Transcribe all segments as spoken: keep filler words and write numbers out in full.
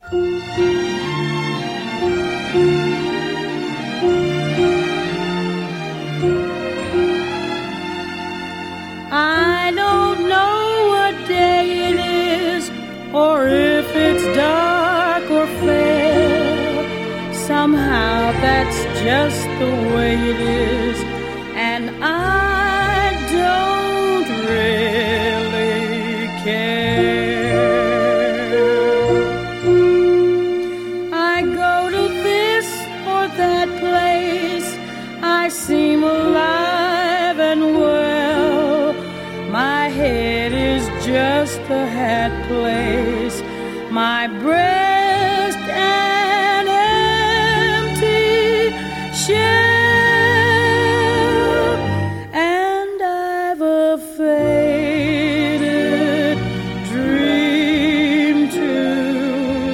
I don't know what day it is, or if it's dark or fair. Somehow that's just the way it is, and I don't really care. I go to this or that place, I seem alive and well. My head is just a hat place, my breast an empty shell, and I've a faded dream to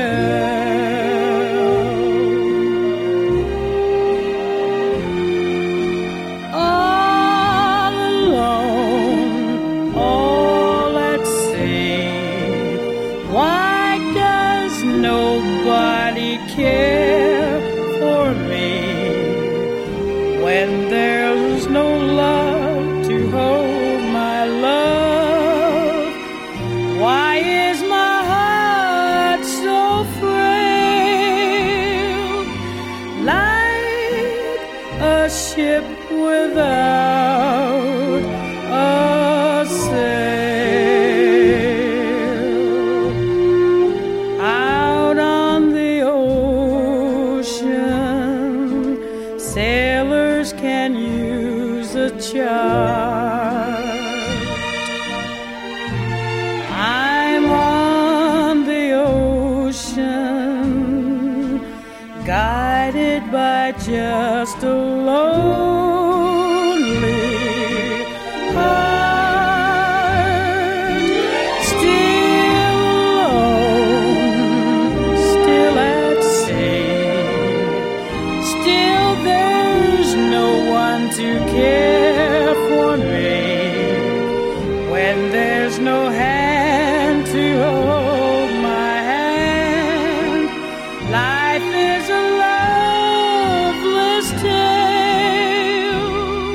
sell. All alone, all at sea, why does nobody care for me when there's no love to hold my love? Why is my heart so frail, like a ship without a sail? Out on the ocean, sailors can use a chart. I'm on the ocean, guided by just a lonely heart. Still alone, still at sea, still there's no one to care for me when there's no hand to hold my hand. Life is a loveless tale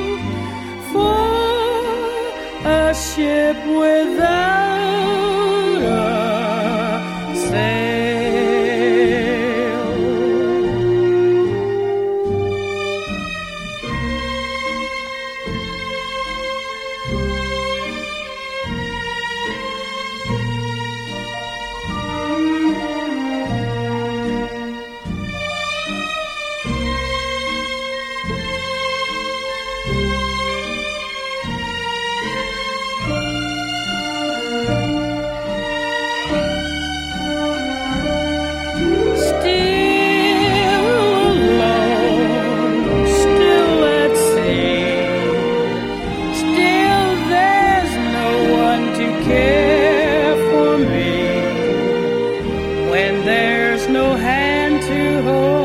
for a ship without a sail. Still alone, still at sea, still there's no one to care for me when there's no hand to hold